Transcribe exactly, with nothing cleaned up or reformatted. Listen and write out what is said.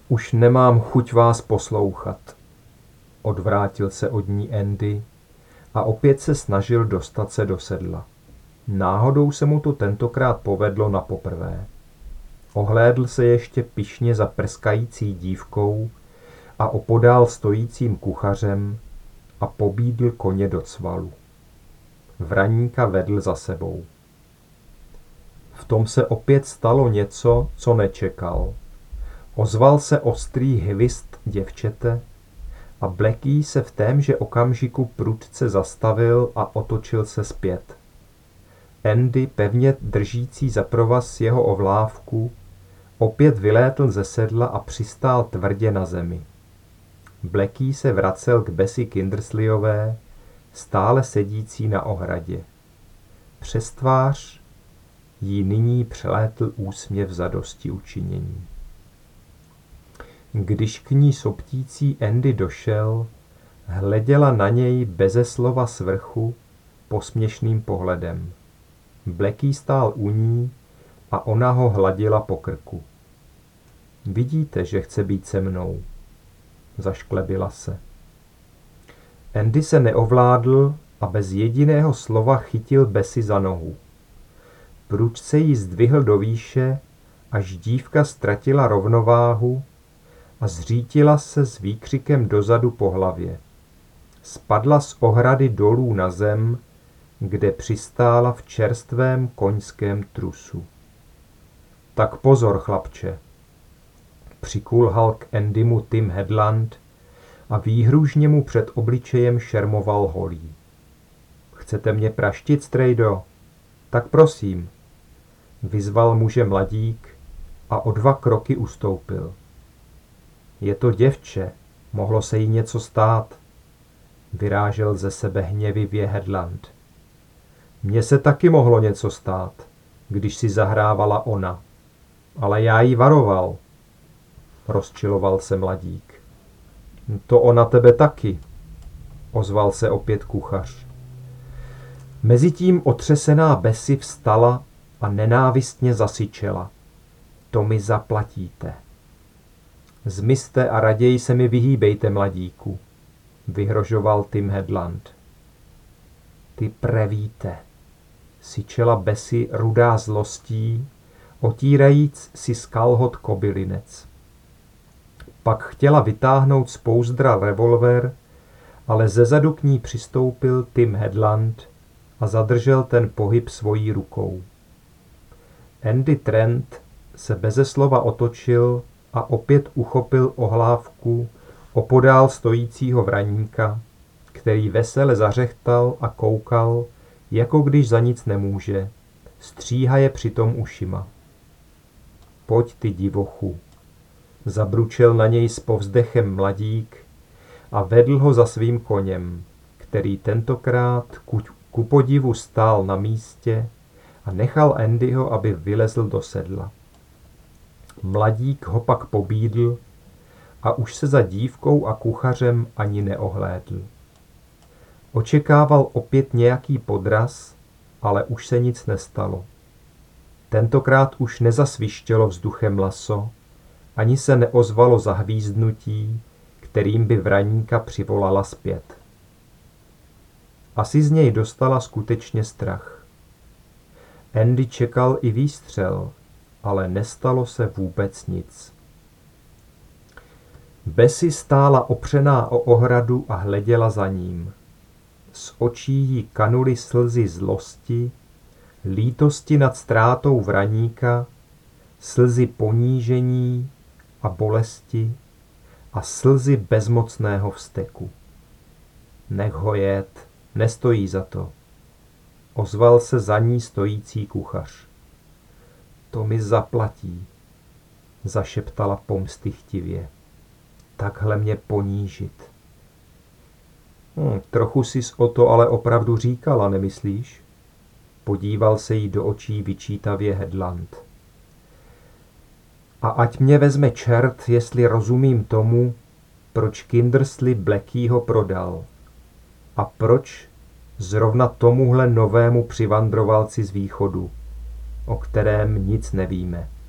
Už nemám chuť vás poslouchat. Odvrátil se od ní Andy a opět se snažil dostat se do sedla. Náhodou se mu to tentokrát povedlo napoprvé. Ohlédl se ještě pyšně za prskající dívkou a opodál stojícím kuchařem a pobídl koně do cvalu. Vraníka vedl za sebou. V tom se opět stalo něco, co nečekal. Ozval se ostrý hvist děvčete a Blacky se v témže okamžiku prudce zastavil a otočil se zpět. Andy, pevně držící za provaz jeho ovlávku, opět vylétl ze sedla a přistál tvrdě na zemi. Blacky se vracel k Bessie Kindersleyové, stále sedící na ohradě. Přes tvář jí nyní přelétl úsměv zadosti učinění. Když k ní soptící Andy došel, hleděla na něj beze slova svrchu posměšným pohledem. Blacky stál u ní a ona ho hladila po krku. Vidíte, že chce být se mnou. Zašklebila se. Andy se neovládl a bez jediného slova chytil Bessie za nohu. Prudce jí zdvihl do výše, až dívka ztratila rovnováhu a zřítila se s výkřikem dozadu po hlavě. Spadla z ohrady dolů na zem, kde přistála v čerstvém koňském trusu. Tak pozor, chlapče, přikulhal k Andymu Tim Headland a výhružně mu před obličejem šermoval holí. Chcete mě praštit, strejdo? Tak prosím, vyzval muže mladík a o dva kroky ustoupil. Je to děvče, mohlo se jí něco stát, vyrážel ze sebe hněvivě Headland. Mně se taky mohlo něco stát, když si zahrávala ona, ale já jí varoval, rozčiloval se mladík. To ona tebe taky, ozval se opět kuchař. Mezitím otřesená Bessie vstala a nenávistně zasyčela. To mi zaplatíte. Zmizte a raději se mi vyhýbejte, mladíku, vyhrožoval Tim Headland. Ty prevíte, syčela Bessie rudá zlostí, otírajíc si z kalhot kobylinec. Pak chtěla vytáhnout z pouzdra revolver, ale zezadu k ní přistoupil Tim Headland a zadržel ten pohyb svojí rukou. Andy Trent se beze slova otočil a opět uchopil ohlávku opodál stojícího vraníka, který vesele zařechtal a koukal, jako když za nic nemůže, stříhaje přitom ušima. Pojď ty divochu, zabručel na něj s povzdechem mladík a vedl ho za svým koněm, který tentokrát ku, ku podivu stál na místě a nechal Andyho, aby vylezl do sedla. Mladík ho pak pobídl a už se za dívkou a kuchařem ani neohlédl. Očekával opět nějaký podraz, ale už se nic nestalo. Tentokrát už nezasvištělo vzduchem laso, ani se neozvalo zahvízdnutí, kterým by vraníka přivolala zpět. Asi z něj dostala skutečně strach. Andy čekal i výstřel, ale nestalo se vůbec nic. Bessie stála opřená o ohradu a hleděla za ním. Z očí jí kanuly slzy zlosti, lítosti nad ztrátou vraníka, slzy ponížení a bolesti a slzy bezmocného vzteku. Nech ho jet, nestojí za to, ozval se za ní stojící kuchař. To mi zaplatí, zašeptala pomstychtivě. Takhle mě ponížit. Hm, trochu sis o to ale opravdu říkala, nemyslíš? Podíval se jí do očí vyčítavě Headland. A ať mě vezme čert, jestli rozumím tomu, proč Kindersley Blackyho prodal. A proč zrovna tomuhle novému přivandrovalci z východu, o kterém nic nevíme.